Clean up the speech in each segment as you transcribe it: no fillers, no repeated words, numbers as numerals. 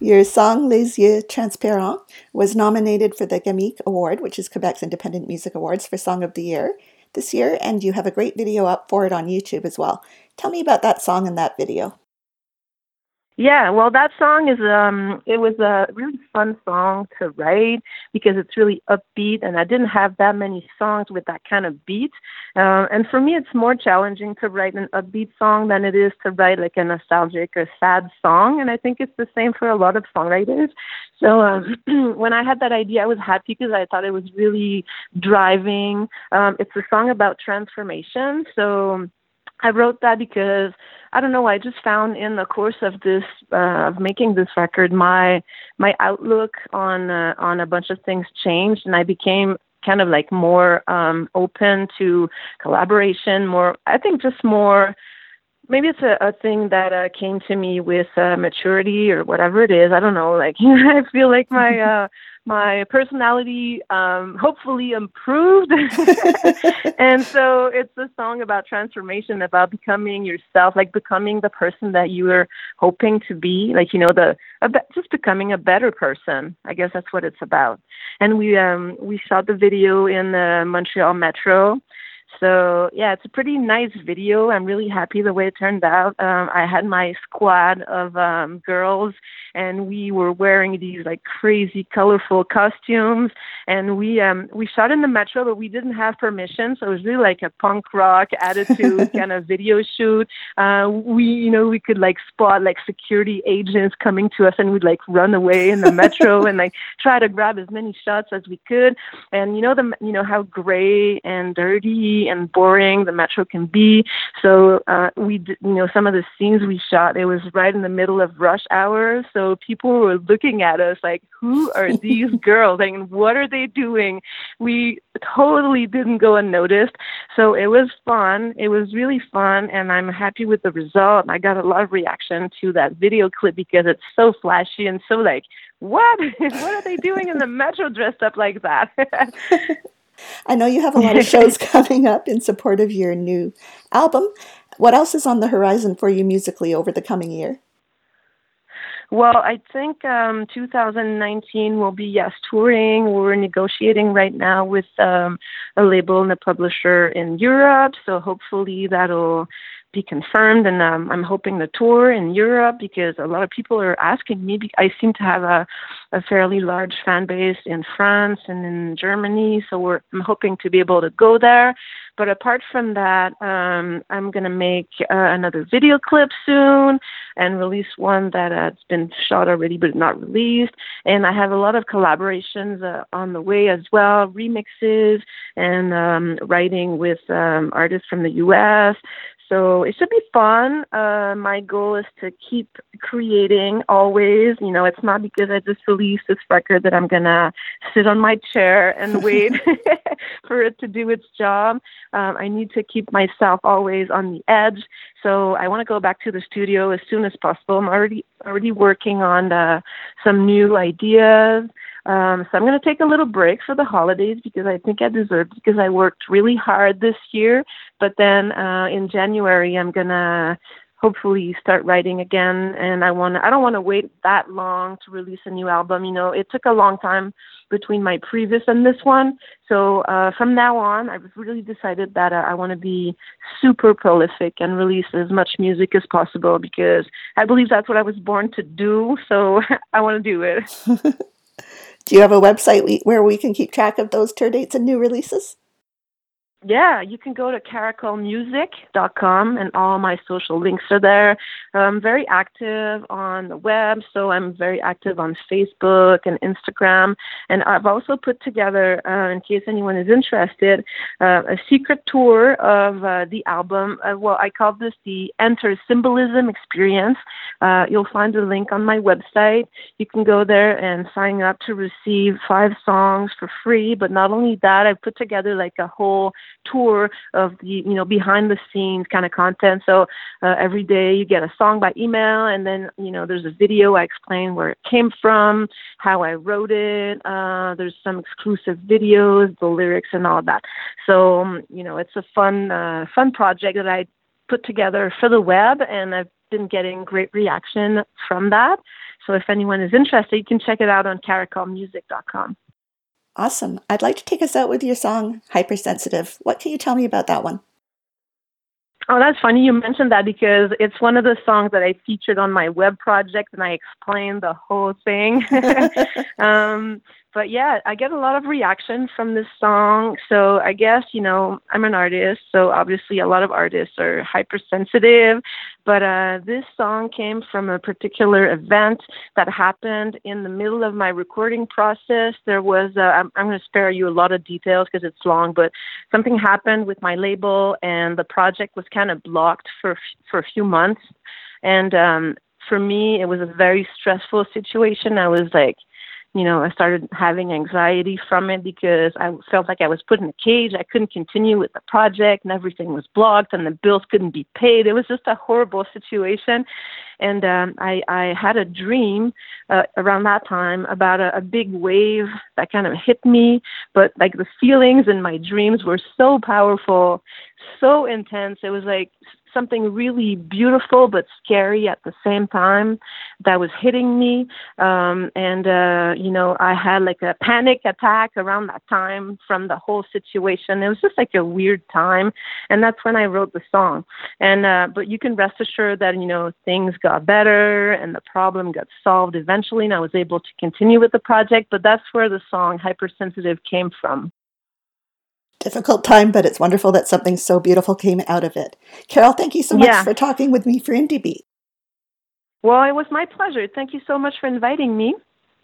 Your song Les Yeux Transparents was nominated for the GAMIC Award, which is Quebec's Independent Music Awards, for Song of the Year this year, and you have a great video up for it on YouTube as well. Tell me about that song and that video. Yeah, well, that song is it was a really fun song to write because it's really upbeat, and I didn't have that many songs with that kind of beat. And for me, it's more challenging to write an upbeat song than it is to write like a nostalgic or sad song. And I think it's the same for a lot of songwriters. So when I had that idea, I was happy because I thought it was really driving. It's a song about transformation. So I wrote that because I don't know. I just found in the course of this of making this record, my outlook on a bunch of things changed, and I became kind of like more open to collaboration. More, I think, just more. Maybe it's a thing that came to me with maturity or whatever it is. I don't know. Like I feel like my personality hopefully improved. And so it's a song about transformation, about becoming yourself, like becoming the person that you were hoping to be, like, just becoming a better person. I guess that's what it's about. And we shot the video in the Montreal Metro. So, yeah, it's a pretty nice video. I'm really happy the way it turned out. I had my squad of girls, and we were wearing these like crazy, colorful costumes. And we shot in the Metro, but we didn't have permission. So it was really like a punk rock attitude kind of video shoot. We could like spot like security agents coming to us, and we'd like run away in the Metro and like try to grab as many shots as we could. And how gray and dirty and boring the Metro can be. So some of the scenes we shot, it was right in the middle of rush hour. So people were looking at us like, who are these girls? And what are they doing? We totally didn't go unnoticed. So it was fun. It was really fun. And I'm happy with the result. I got a lot of reaction to that video clip because it's so flashy and so like, what? What are they doing in the Metro dressed up like that? I know you have a lot of shows coming up in support of your new album. What else is on the horizon for you musically over the coming year? Well, I think 2019 will be, yes, touring. We're negotiating right now with a label and a publisher in Europe. So hopefully that'll be confirmed. And I'm hoping to tour in Europe because a lot of people are asking me. I seem to have a fairly large fan base in France and in Germany. So I'm hoping to be able to go there. But apart from that, I'm going to make another video clip soon and release one that has been shot already but not released. And I have a lot of collaborations on the way as well, remixes and writing with artists from the U.S., so it should be fun. My goal is to keep creating always. It's not because I just released this record that I'm going to sit on my chair and wait for it to do its job. I need to keep myself always on the edge. So I want to go back to the studio as soon as possible. I'm already working on some new ideas. So I'm going to take a little break for the holidays because I think I deserve it because I worked really hard this year. But then in January, I'm going to hopefully start writing again. And I don't want to wait that long to release a new album. It took a long time between my previous and this one. So from now on, I've really decided that I want to be super prolific and release as much music as possible because I believe that's what I was born to do. So I want to do it. Do you have a website where we can keep track of those tour dates and new releases? Yeah, you can go to caracolmusic.com and all my social links are there. I'm very active on the web, so I'm very active on Facebook and Instagram. And I've also put together, in case anyone is interested, a secret tour of the album. I call this the Enter Symbolism Experience. You'll find a link on my website. You can go there and sign up to receive 5 songs for free. But not only that, I've put together like a whole tour of the behind the scenes kind of content. So every day you get a song by email, and then there's a video. I explain where it came from, how I wrote it. There's some exclusive videos, the lyrics, and all of that. So it's a fun project that I put together for the web, and I've been getting great reaction from that. So if anyone is interested, you can check it out on caracolmusic.com. Awesome. I'd like to take us out with your song, Hypersensitive. What can you tell me about that one? Oh, that's funny you mentioned that because it's one of the songs that I featured on my web project and I explained the whole thing. But yeah, I get a lot of reaction from this song. So I guess, I'm an artist. So obviously a lot of artists are hypersensitive. But this song came from a particular event that happened in the middle of my recording process. There was, I'm going to spare you a lot of details because it's long, but something happened with my label and the project was kind of blocked for a few months. And for me, it was a very stressful situation. I was like, I started having anxiety from it because I felt like I was put in a cage. I couldn't continue with the project and everything was blocked and the bills couldn't be paid. It was just a horrible situation. And I had a dream around that time about a big wave that kind of hit me. But like the feelings in my dreams were so powerful, so intense. It was like something really beautiful but scary at the same time that was hitting me. I had like a panic attack around that time from the whole situation. It was just like a weird time. And that's when I wrote the song. And but you can rest assured that, things got better and the problem got solved eventually. And I was able to continue with the project. But that's where the song Hypersensitive came from. Difficult time, but it's wonderful that something so beautiful came out of it. Carol, thank you so much for talking with me for Indie Beat. Well, it was my pleasure. Thank you so much for inviting me.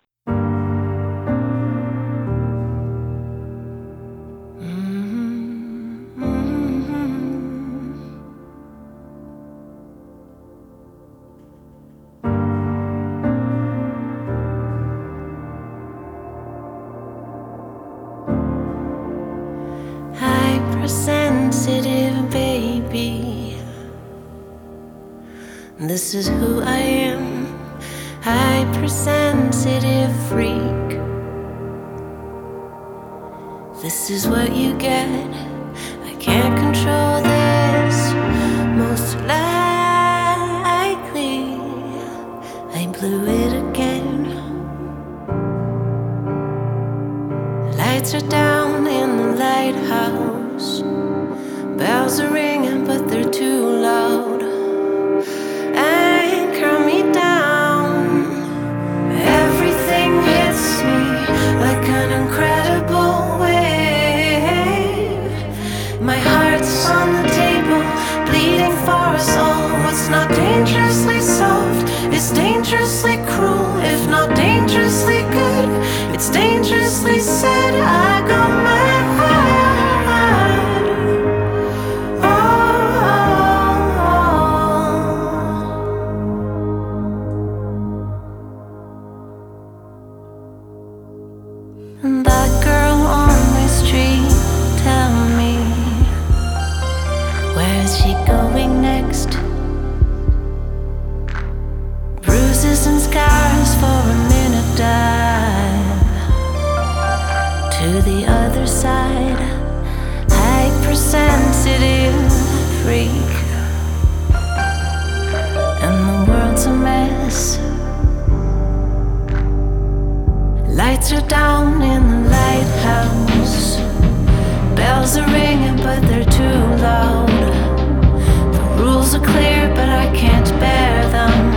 Hypersensitive baby, this is who I am. Hypersensitive freak, this is what you get. I can't control this. Most likely I blew it again. Lights are down in the lighthouse. Bells are ringing, but they're too loud. Anchor me down. Everything hits me like an incredible wave. My heart's on the table, bleeding for us all. What's not dangerously soft is dangerously cruel. If not dangerously good, it's dangerously sad. I got my heart. That girl on the street, tell me, where is she going next? Bruises and scars for a minute dive to the other side. Hypersensitive freak, and the world's a mess. Lights are down in the lighthouse. Bells are ringing, but they're too loud. The rules are clear, but I can't bear them.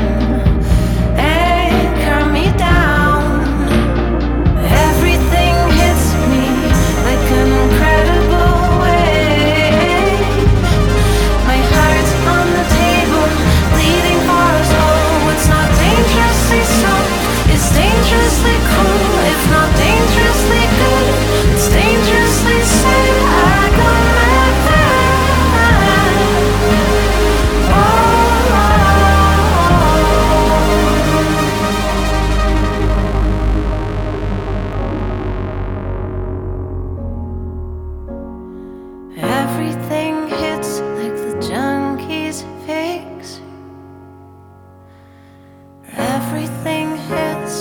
Anchor me down. Everything hits me like an incredible wave. My heart's on the table, bleeding for us all. What's not dangerously soft is dangerously cruel. If not dangerously good, it's dangerously sad. I got my everything hits like the junkies fix. Everything hits.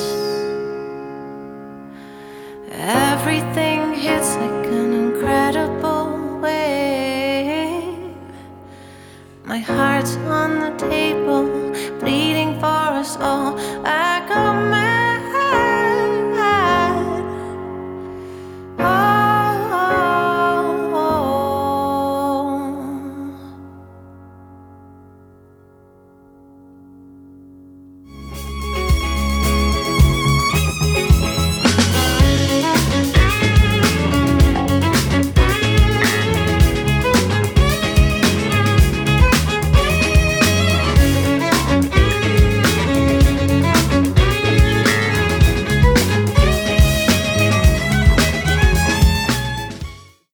Everything hits like an incredible wave. My heart's on the table,